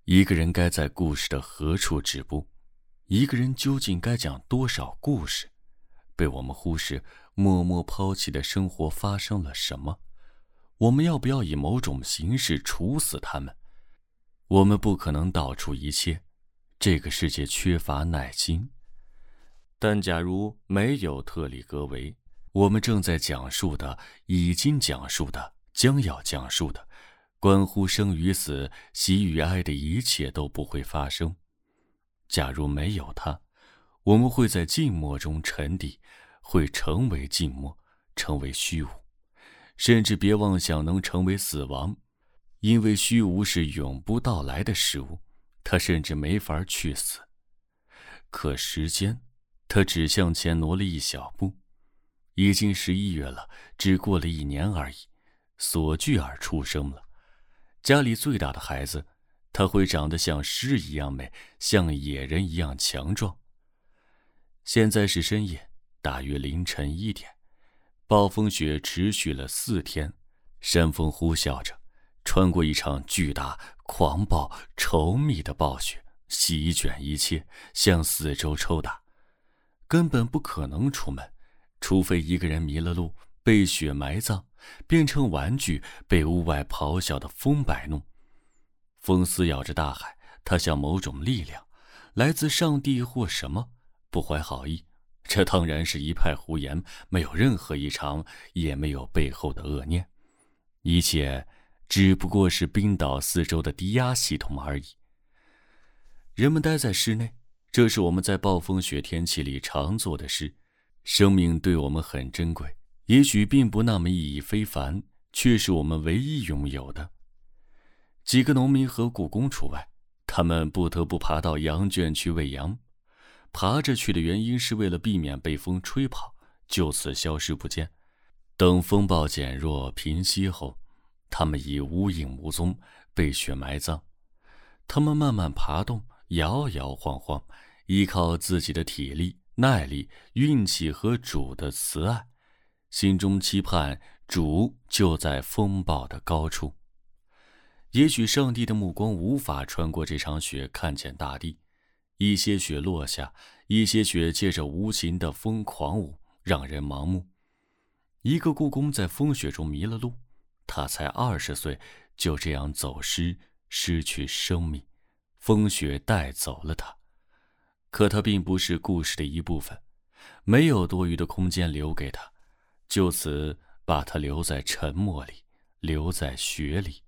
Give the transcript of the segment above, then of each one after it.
一个人该在故事的何处止步？一个人究竟该讲多少故事？被我们忽视、默默抛弃的生活发生了什么？我们要不要以某种形式处死他们？我们不可能道出一切，这个世界缺乏耐心。但假如没有特里格维，我们正在讲述的、已经讲述的、将要讲述的，关乎生与死、喜与哀的一切都不会发生。假如没有他，我们会在静默中沉底，会成为静默，成为虚无，甚至别妄想能成为死亡，因为虚无是永不到来的事物，它甚至没法去死。可时间，它只向前挪了一小步。已经11月了，只过了1年而已。索聚尔出生了，家里最大的孩子，他会长得像狮一样美，像野人一样强壮。现在是深夜，大约凌晨1点，暴风雪持续了4天，山风呼啸着，穿过一场巨大、狂暴、稠密的暴雪，席卷一切，向四周抽打。根本不可能出门，除非一个人迷了路，被雪埋葬，变成玩具，被屋外咆哮的风摆弄。风撕咬着大海，它像某种力量，来自上帝或什么，不怀好意。这当然是一派胡言，没有任何异常，也没有背后的恶念。一切只不过是冰岛四周的低压系统而已。人们待在室内，这是我们在暴风雪天气里常做的事。生命对我们很珍贵，也许并不那么意义非凡，却是我们唯一拥有的。几个农民和雇工除外，他们不得不爬到羊圈去喂羊。爬着去的原因是为了避免被风吹跑，就此消失不见。等风暴减弱平息后，他们已无影无踪，被雪埋葬。他们慢慢爬动，摇摇晃晃，依靠自己的体力、耐力、运气和主的慈爱，心中期盼主就在风暴的高处。也许上帝的目光无法穿过这场雪看见大地，一些雪落下，一些雪借着无情的风狂舞，让人盲目。一个雇工在风雪中迷了路，他才20岁，就这样走失，失去生命，风雪带走了他。可他并不是故事的一部分，没有多余的空间留给他，就此把他留在沉默里，留在雪里。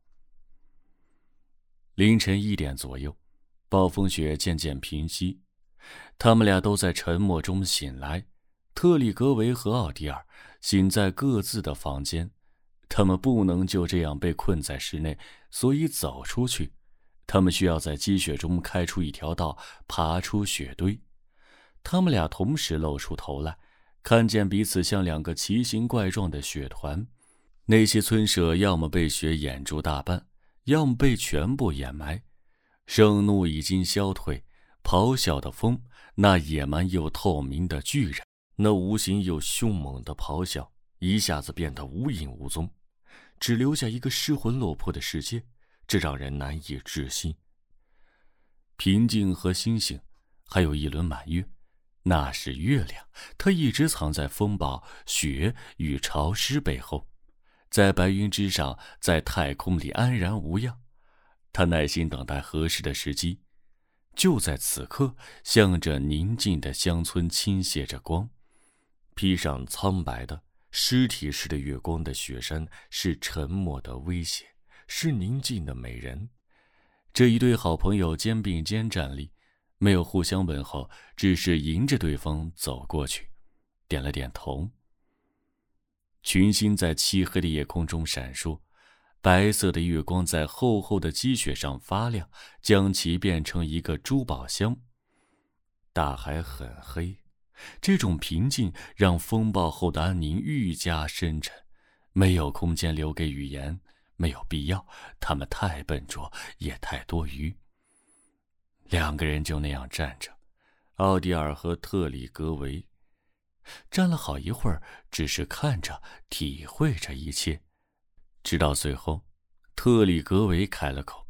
凌晨1点左右，暴风雪渐渐平息，他们俩都在沉默中醒来。特里格维和奥迪尔醒在各自的房间，他们不能就这样被困在室内，所以走出去。他们需要在积雪中开出一条道，爬出雪堆。他们俩同时露出头来，看见彼此像2个奇形怪状的雪团。那些村舍要么被雪掩住大半，要么被全部掩埋。盛怒已经消退，咆哮的风，那野蛮又透明的巨人，那无形又凶猛的咆哮，一下子变得无影无踪，只留下一个失魂落魄的世界，这让人难以置信。平静和星星，还有一轮满月，那是月亮，它一直藏在风暴、雪与潮湿背后，在白云之上，在太空里安然无恙。他耐心等待合适的时机，就在此刻，向着宁静的乡村倾泻着光。披上苍白的尸体似的月光的雪山是沉默的威胁，是宁静的美人。这一对好朋友肩并肩站立，没有互相问候，只是迎着对方走过去，点了点头。群星在漆黑的夜空中闪烁，白色的月光在厚厚的积雪上发亮，将其变成一个珠宝箱。大海很黑，这种平静让风暴后的安宁愈加深沉，没有空间留给语言，没有必要，他们太笨拙，也太多余。2个人就那样站着，奥迪尔和特里格维站了好一会儿，只是看着，体会着一切。直到最后，特里格维开了口，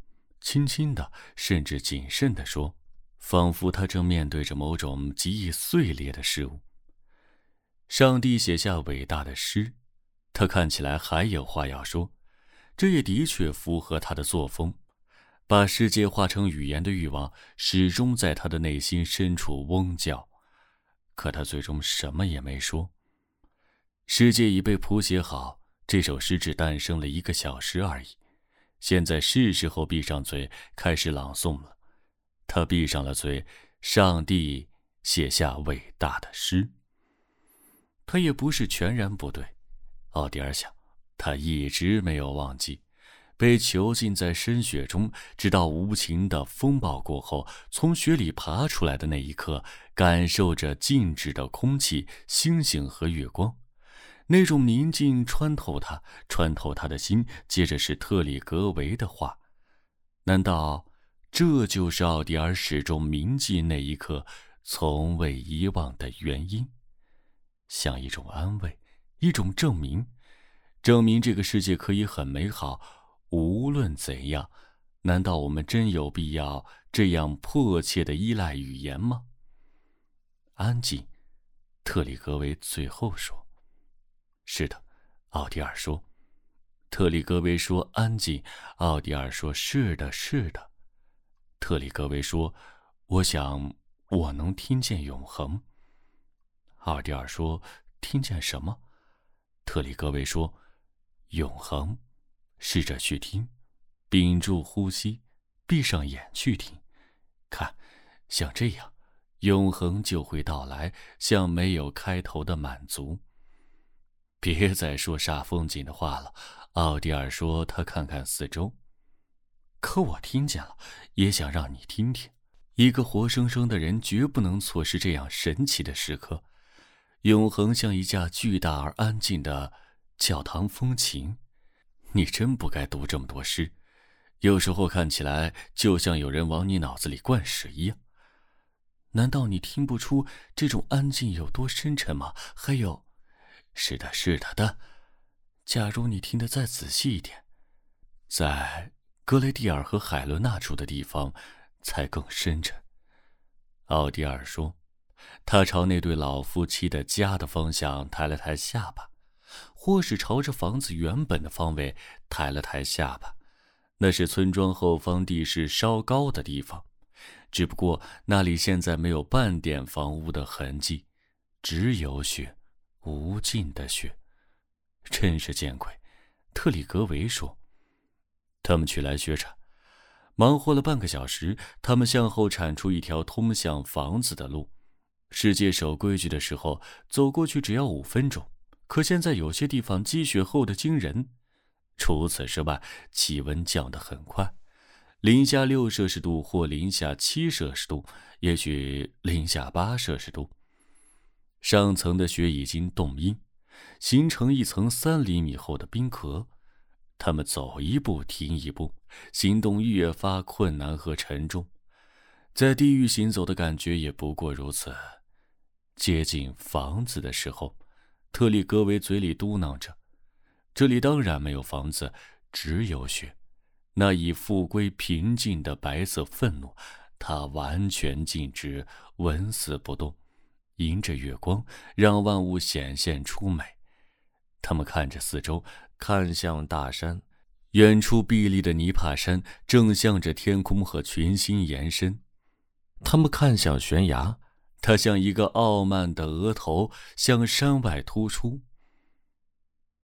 轻轻的，甚至谨慎地说，仿佛他正面对着某种极易碎裂的事物。上帝写下伟大的诗，他看起来还有话要说，这也的确符合他的作风。把世界化成语言的欲望始终在他的内心深处嗡叫，可他最终什么也没说。世界已被谱写好，这首诗只诞生了1个小时而已。现在是时候闭上嘴，开始朗诵了。他闭上了嘴，上帝写下伟大的诗。他也不是全然不对，奥迪尔想，他一直没有忘记被囚禁在深雪中，直到无情的风暴过后，从雪里爬出来的那一刻，感受着静止的空气、星星和月光，那种宁静穿透他，穿透他的心。接着是特里格维的话，难道这就是奥迪尔始终铭记那一刻，从未遗忘的原因？像一种安慰，一种证明，证明这个世界可以很美好，无论怎样。难道我们真有必要这样迫切地依赖语言吗？安静，特里格维最后说。是的，奥迪尔说。特里格维说安静，奥迪尔说是的，是的。特里格维说，我想我能听见永恒。奥迪尔说，听见什么？特里格维说，永恒。试着去听，屏住呼吸，闭上眼去听，看，像这样，永恒就会到来，像没有开头的满足。别再说煞风景的话了，奥迪尔说。他看看四周，可我听见了，也想让你听听。一个活生生的人绝不能错失这样神奇的时刻。永恒像一架巨大而安静的教堂风琴。你真不该读这么多诗，有时候看起来就像有人往你脑子里灌屎一样。难道你听不出这种安静有多深沉吗？还有，是的，是的的。假如你听得再仔细一点，在格雷蒂尔和海伦娜住的地方才更深沉。奥迪尔说，他朝那对老夫妻的家的方向抬了抬下巴，或是朝着房子原本的方位抬了抬下巴。那是村庄后方地势稍高的地方，只不过那里现在没有半点房屋的痕迹，只有雪，无尽的雪。真是见鬼，特里格维说。他们取来雪铲，忙活了半个小时，他们向后铲出一条通向房子的路。世界守规矩的时候，走过去只要5分钟，可现在有些地方积雪厚得惊人。除此之外，气温降得很快，零下6摄氏度或零下7摄氏度，也许零下8摄氏度。上层的雪已经冻硬，形成一层3厘米厚的冰壳。他们走一步停一步，行动越发困难和沉重。在地狱行走的感觉也不过如此。接近房子的时候，特里格维嘴里嘟囔着，这里当然没有房子，只有雪。那已复归平静的白色愤怒，它完全静止，纹丝不动，迎着月光，让万物显现出美。他们看着四周，看向大山，远处碧绿的泥帕山正向着天空和群星延伸。他们看向悬崖，它像一个傲慢的额头向山外突出。